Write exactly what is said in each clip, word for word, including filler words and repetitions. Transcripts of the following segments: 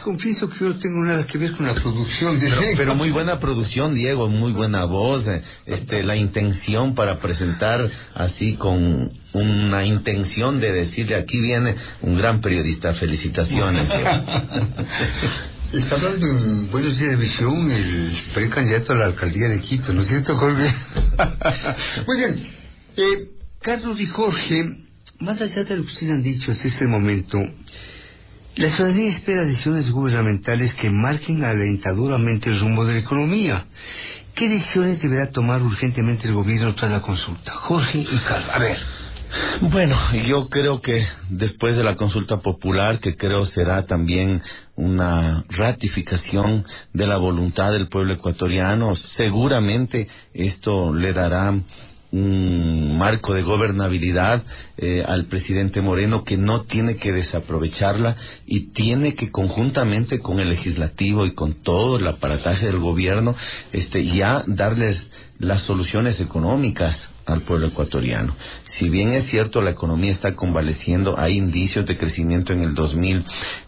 confieso que yo no tengo nada que ver con la producción de pero, pero muy buena producción, Diego, muy buena voz, eh, este, la intención para presentar así con una intención de decirle aquí viene un gran periodista, felicitaciones. Está hablando en Buenos Días de Visión el precandidato a la alcaldía de Quito, ¿no es cierto, Jorge? Muy bien, eh, Carlos y Jorge, más allá de lo que ustedes han dicho hasta este momento, la ciudadanía espera decisiones gubernamentales que marquen alentadoramente el rumbo de la economía. ¿Qué decisiones deberá tomar urgentemente el gobierno tras la consulta? Jorge y Carlos, a ver. Bueno, yo creo que después de la consulta popular, que creo será también una ratificación de la voluntad del pueblo ecuatoriano, seguramente esto le dará un marco de gobernabilidad eh, al presidente Moreno, que no tiene que desaprovecharla y tiene que conjuntamente con el legislativo y con todo el aparataje del gobierno este ya darles las soluciones económicas al pueblo ecuatoriano. Si bien es cierto la economía está convaleciendo, hay indicios de crecimiento en el dos mil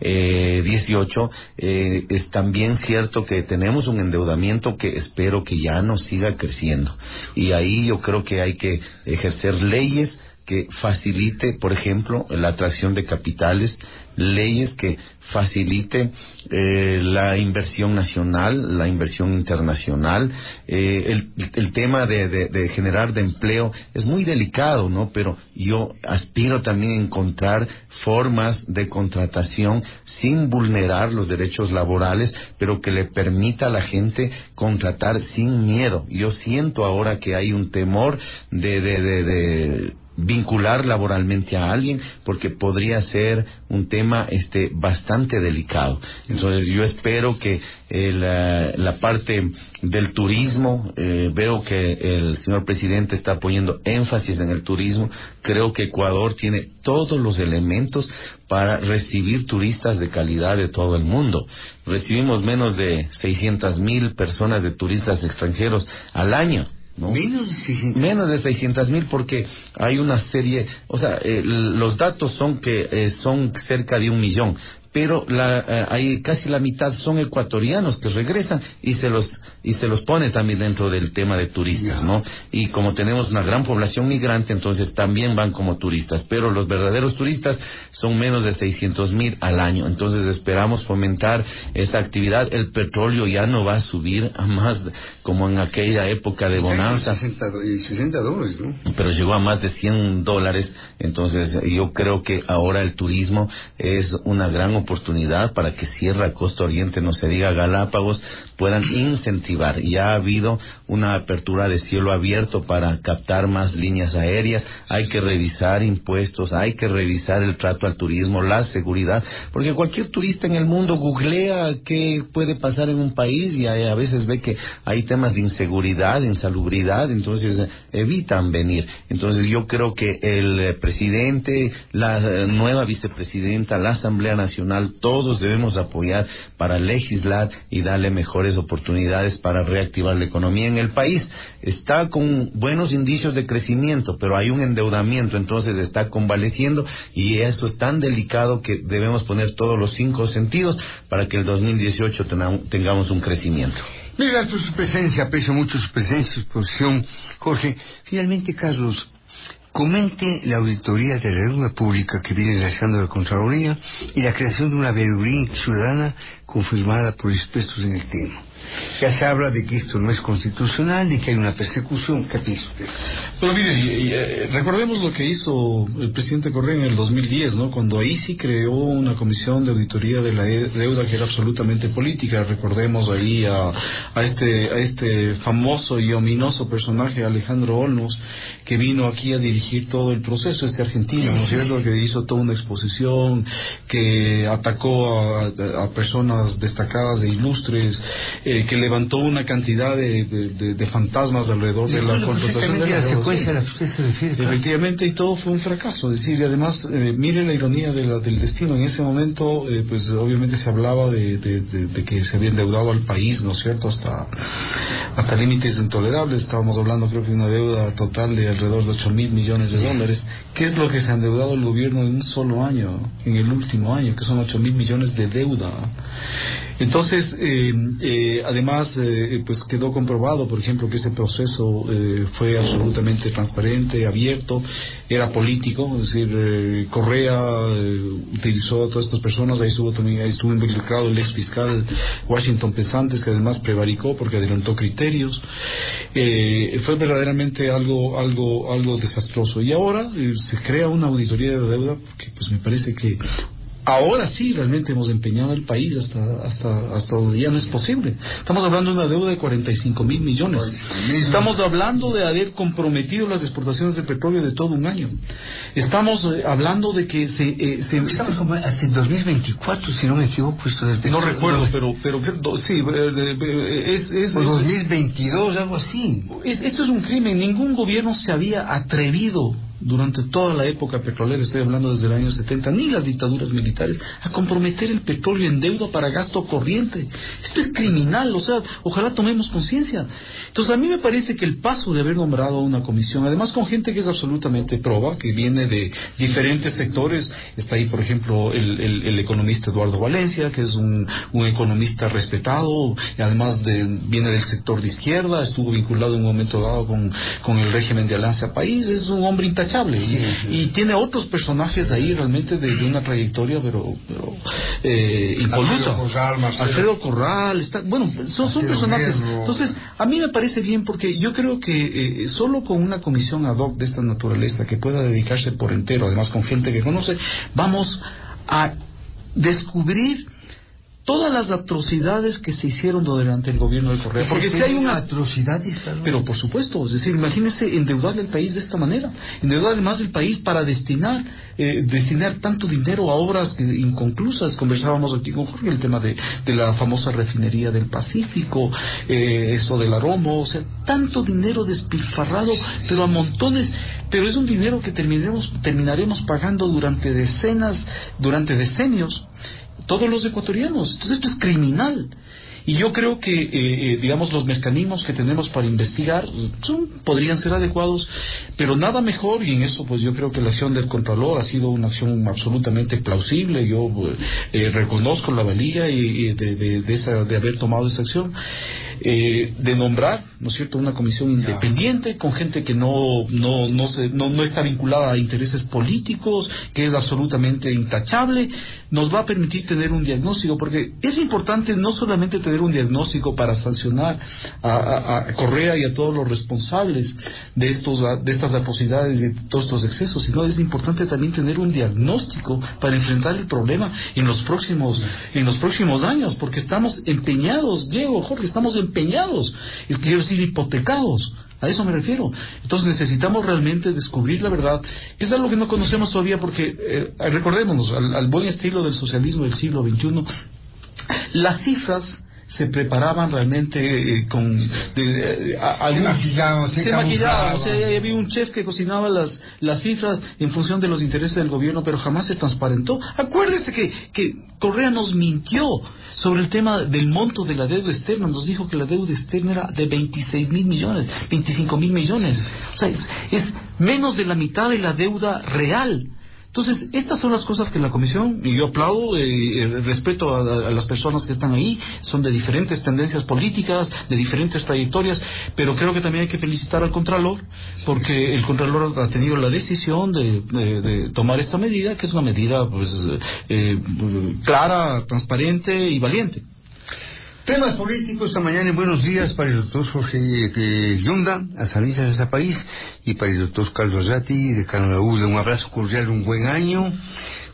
dieciocho, eh, es también cierto que tenemos un endeudamiento que espero que ya no siga creciendo, y ahí yo creo que hay que ejercer leyes que facilite, por ejemplo, la atracción de capitales, leyes que facilite eh, la inversión nacional, la inversión internacional. Eh, el, el tema de, de, de generar de empleo es muy delicado, ¿no? Pero yo aspiro también a encontrar formas de contratación sin vulnerar los derechos laborales, pero que le permita a la gente contratar sin miedo. Yo siento ahora que hay un temor de, de, de, de vincular laboralmente a alguien, porque podría ser un tema este bastante delicado. Entonces yo espero que eh, la, la parte del turismo, eh, veo que el señor presidente está poniendo énfasis en el turismo. Creo que Ecuador tiene todos los elementos para recibir turistas de calidad de todo el mundo. Recibimos menos de seiscientas mil personas de turistas extranjeros al año, ¿no? Menos de seiscientas Menos de seiscientas mil, porque hay una serie, o sea, eh, los datos son que eh, son cerca de un millón, pero la, eh, hay casi la mitad son ecuatorianos que regresan y se los y se los pone también dentro del tema de turistas, ¿no? Y como tenemos una gran población migrante, entonces también van como turistas, pero los verdaderos turistas son menos de seiscientos mil al año. Entonces esperamos fomentar esa actividad. El petróleo ya no va a subir a más como en aquella época de bonanza, sesenta dólares, ¿no? Pero llegó a más de cien dólares. Entonces yo creo que ahora el turismo es una gran oportunidad para que Sierra, Costa Oriente, no se diga Galápagos, puedan incentivar. Ya ha habido una apertura de cielo abierto para captar más líneas aéreas. Hay que revisar impuestos, hay que revisar el trato al turismo, la seguridad, porque cualquier turista en el mundo googlea qué puede pasar en un país y a veces ve que hay temas de inseguridad, insalubridad, entonces evitan venir. Entonces yo creo que el presidente, la nueva vicepresidenta, la Asamblea Nacional, todos debemos apoyar para legislar y darle mejores oportunidades para reactivar la economía en el país. Está con buenos indicios de crecimiento, pero hay un endeudamiento, entonces está convaleciendo, y eso es tan delicado que debemos poner todos los cinco sentidos para que el dos mil dieciocho tengamos un crecimiento. Gracias por su presencia, aprecio mucho su presencia, su exposición, Jorge. Finalmente, Carlos, comente la auditoría de la deuda pública que viene realizando la Contraloría y la creación de una veeduría ciudadana confirmada por expertos en el tema. Ya se habla de que esto no es constitucional, de que hay una persecución. ¿Qué piensa usted? Pero mire, y, y, eh, recordemos lo que hizo el presidente Correa en el dos mil diez, ¿no? Cuando ahí sí creó una comisión de auditoría de la deuda que era absolutamente política. Recordemos ahí a, a este a este famoso y ominoso personaje, Alejandro Olmos, que vino aquí a dirigir todo el proceso, este argentino, ¿no es cierto?, que hizo toda una exposición, que atacó a, a, a personas destacadas e ilustres. Eh, eh, que levantó una cantidad de, de, de, de fantasmas alrededor de la contratación de la, la secuencia a la que usted se refiere. Claro. Efectivamente, y todo fue un fracaso. Es decir, y además, eh, mire la ironía de la, del destino. En ese momento, eh, pues obviamente se hablaba de, de, de, de que se había endeudado al país, ¿no es cierto?, hasta, hasta límites intolerables. Estábamos hablando, creo que de una deuda total de alrededor de ocho mil millones de dólares. ¿Qué es lo que se ha endeudado el gobierno en un solo año, en el último año, que son ocho mil millones de deuda? Entonces, eh, eh, además, eh, pues quedó comprobado, por ejemplo, que ese proceso eh, fue absolutamente transparente, abierto, era político, es decir, eh, Correa eh, utilizó a todas estas personas, ahí estuvo, también, ahí estuvo involucrado el ex fiscal Washington Pesantes, que además prevaricó porque adelantó criterios. Eh, fue verdaderamente algo, algo, algo desastroso. Y ahora eh, se crea una auditoría de deuda, porque pues me parece que ahora sí realmente hemos empeñado el país hasta hasta hasta donde ya no es posible. Estamos hablando de una deuda de cuarenta y cinco mil millones. Estamos hablando de haber comprometido las exportaciones de petróleo de todo un año. Estamos eh, hablando de que se... Eh, se Estamos como hasta el dos mil veinticuatro, si no me equivoco. Esto del no recuerdo, pero pero sí, eh, es... es, es dos mil veintidós, algo así. Es, esto es un crimen. Ningún gobierno se había atrevido durante toda la época petrolera, estoy hablando desde el año setenta, ni las dictaduras militares, a comprometer el petróleo en deuda para gasto corriente. Esto es criminal, o sea, ojalá tomemos conciencia. Entonces, a mí me parece que el paso de haber nombrado una comisión, además con gente que es absolutamente proba, que viene de diferentes sectores, está ahí, por ejemplo, el, el, el economista Eduardo Valencia, que es un, un economista respetado, y además de, viene del sector de izquierda, estuvo vinculado en un momento dado con, con el régimen de Alianza País, es un hombre intachable. Y, sí, sí. y tiene otros personajes ahí realmente de, de una trayectoria pero, pero eh, impoluta. Alfredo Corral, Alfredo Corral está, bueno, son, son personajes. Guerrero. Entonces, a mí me parece bien porque yo creo que eh, solo con una comisión ad hoc de esta naturaleza que pueda dedicarse por entero, además con gente que conoce, vamos a descubrir todas las atrocidades que se hicieron durante el gobierno de Correa. Porque si hay una atrocidad, ¿no? Pero por supuesto, es decir, imagínense endeudar el país de esta manera, endeudar además el país para destinar eh, destinar tanto dinero a obras inconclusas. Conversábamos aquí con Jorge el tema de, de la famosa refinería del Pacífico, eh, eso del Aromo, o sea, tanto dinero despilfarrado, pero a montones, pero es un dinero que terminaremos, terminaremos pagando durante decenas, durante decenios, todos los ecuatorianos. Entonces esto es criminal. Y yo creo que, eh, eh, digamos, los mecanismos que tenemos para investigar son, podrían ser adecuados, pero nada mejor, y en eso pues yo creo que la acción del Contralor ha sido una acción absolutamente plausible. Yo eh, reconozco la valía y, y de, de, de, esa, de haber tomado esa acción, eh, de nombrar, ¿no es cierto?, una comisión independiente con gente que no, no, no, se, no, no está vinculada a intereses políticos, que es absolutamente intachable. Nos va a permitir tener un diagnóstico, porque es importante no solamente tener un diagnóstico para sancionar a, a, a Correa y a todos los responsables de estos de estas atrocidades y de todos estos excesos, sino es importante también tener un diagnóstico para enfrentar el problema en los próximos en los próximos años, porque estamos empeñados, Diego, Jorge, estamos empeñados, quiero decir, hipotecados. A eso me refiero. Entonces necesitamos realmente descubrir la verdad, que es algo que no conocemos todavía, porque eh, recordémonos, al, al buen estilo del socialismo del siglo veintiuno, las cifras se preparaban realmente eh, con de, de, a, algún, se maquillaban, se, se maquillaban, o sea, había un chef que cocinaba las las cifras en función de los intereses del gobierno, pero jamás se transparentó. Acuérdese que que Correa nos mintió sobre el tema del monto de la deuda externa, nos dijo que la deuda externa era de veintiséis mil millones, veinticinco mil millones, o sea, es, es menos de la mitad de la deuda real. Entonces, estas son las cosas que la comisión, y yo aplaudo, eh, respeto a, a las personas que están ahí, son de diferentes tendencias políticas, de diferentes trayectorias, pero creo que también hay que felicitar al Contralor, porque el Contralor ha tenido la decisión de, de, de tomar esta medida, que es una medida pues eh, clara, transparente y valiente. Temas políticos esta mañana en Buenos Días para el doctor Jorge eh, Yunda, a Sanizas de ese país, y para el doctor Carlos Ratti de Canadá. Un abrazo cordial, un buen año.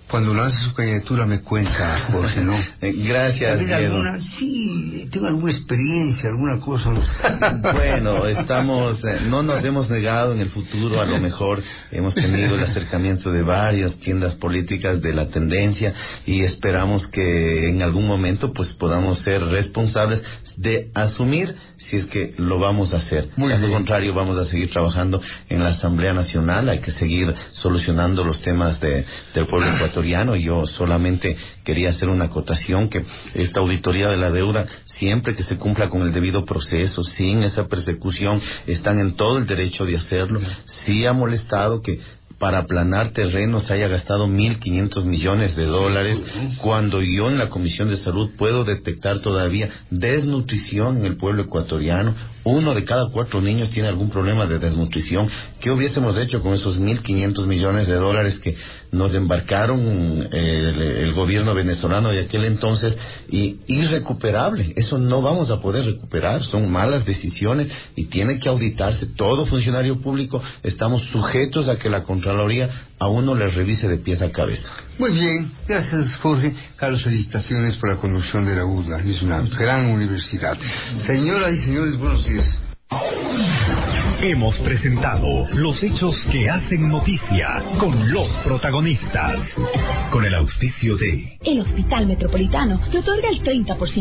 cuando lance su candidatura me cuenta, Jorge, ¿no? Gracias, Diego. Alguna, sí, tengo alguna experiencia, alguna cosa. Bueno, estamos, eh, no nos hemos negado en el futuro, a lo mejor hemos tenido el acercamiento de varias tiendas políticas de la tendencia y esperamos que en algún momento pues podamos ser responsables de asumir si es que lo vamos a hacer. Muy Caso bien. contrario, vamos a seguir trabajando en la Asamblea Nacional, hay que seguir solucionando los temas de, del pueblo ecuatoriano. Yo solamente quería hacer una acotación que esta auditoría de la deuda, siempre que se cumpla con el debido proceso, sin esa persecución, están en todo el derecho de hacerlo. Sí ha molestado que para aplanar terrenos haya gastado mil quinientos millones de dólares, cuando yo en la Comisión de Salud puedo detectar todavía desnutrición en el pueblo ecuatoriano. Uno de cada cuatro niños tiene algún problema de desnutrición. ¿Qué hubiésemos hecho con esos mil quinientos millones de dólares que nos embarcaron eh, el, el gobierno venezolano de aquel entonces? Y irrecuperable, eso no vamos a poder recuperar, son malas decisiones y tiene que auditarse. Todo funcionario público estamos sujetos a que la Contraloría a uno le revise de pies a cabeza. Muy bien, gracias, Jorge. Carlos, felicitaciones por la conducción de la U D L A, es una gran universidad. Señoras y señores, buenos días. Hemos presentado los hechos que hacen noticia con los protagonistas, con el auspicio de El Hospital Metropolitano te otorga el treinta por ciento